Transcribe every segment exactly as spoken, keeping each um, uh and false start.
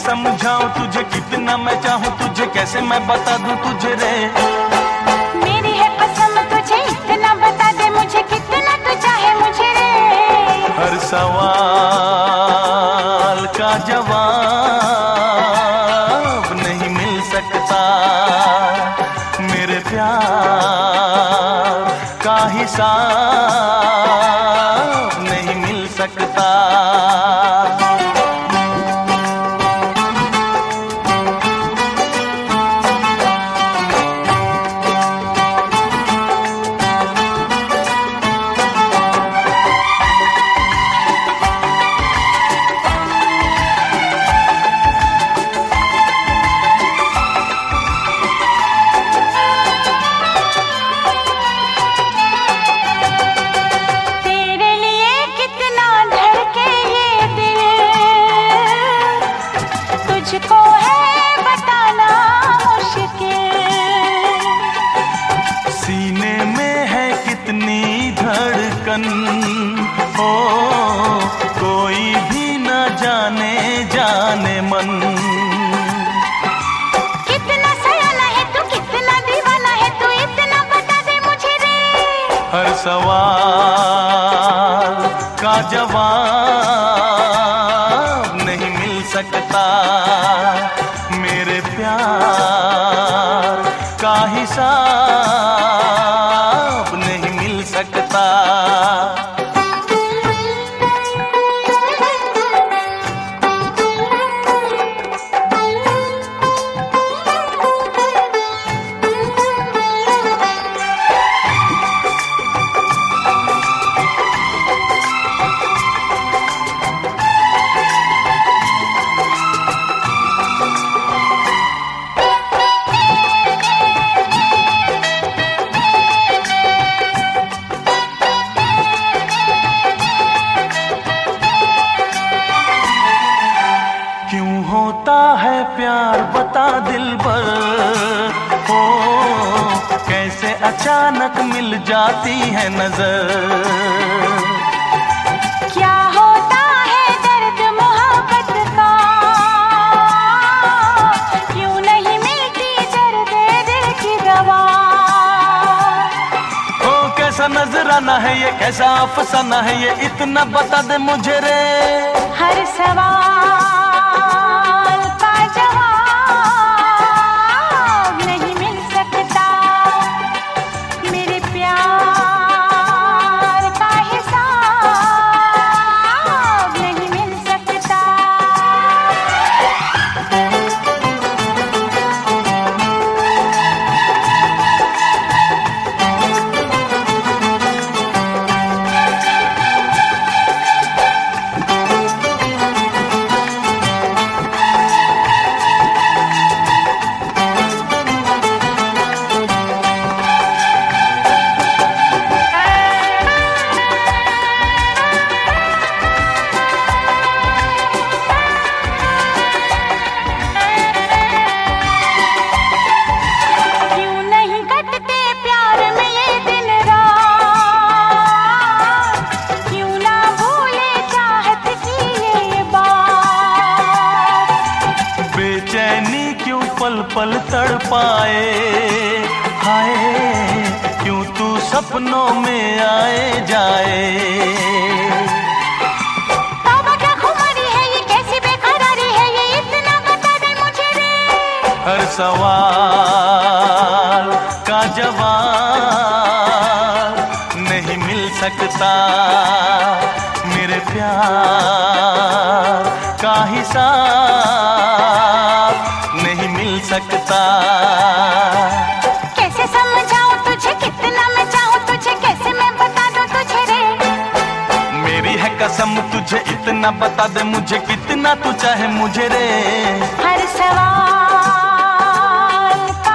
समझाऊं तुझे कितना मैं चाहूं तुझे, कैसे मैं बता दूं तुझे रे। मेरी है कसम तुझे इतना बता दे मुझे कितना तू चाहे मुझे रे। हर सवाल का जवाब नहीं मिल सकता, मेरे प्यार का हिसाब नहीं मिल सकता। तुझको है बताना मुश्किल, सीने में है कितनी धड़कन, हो कोई भी न जाने जाने मन। कितना सयाना है तू कितना दीवाना है तू इतना बता दे मुझे रे। हर सवाल का जवाब नहीं मिल सकता, मेरे प्यार का हिसाब नहीं मिल सकता। होता है प्यार बता दिलबर, हो कैसे अचानक मिल जाती है नजर। क्या होता है दर्द मोहब्बत का, क्यों नहीं मिलती दर्द दिल की दवा। हो कैसा नजराना है ये कैसा अफसाना है ये इतना बता दे मुझे रे। हर सवाल पल पल तड़पाए, हाय क्यों तू सपनों में आए जाए। तौबा क्या खुमारी है ये कैसी बेकरारी है ये इतना बता दे मुझे रे। हर सवाल का जवाब नहीं मिल सकता, मेरे प्यार का हिसाब नहीं मिल सकता। कैसे समझाऊं तुझे कितना मैं चाहूं तुझे, कैसे मैं बता दूं तुझे रे। मेरी है कसम तुझे इतना बता दे मुझे कितना तू चाहे मुझे रे। हर सवाल का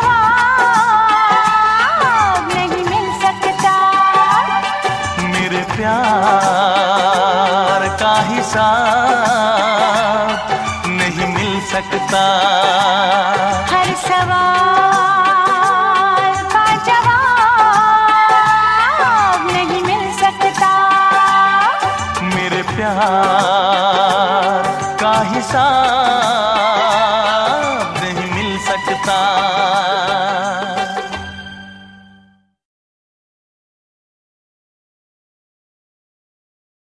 जवाब नहीं मिल सकता, मेरे प्यार का हिसाब नहीं मिल सकता। हर सवाल का जवाब नहीं मिल सकता, मेरे प्यार का हिसाब नहीं मिल सकता।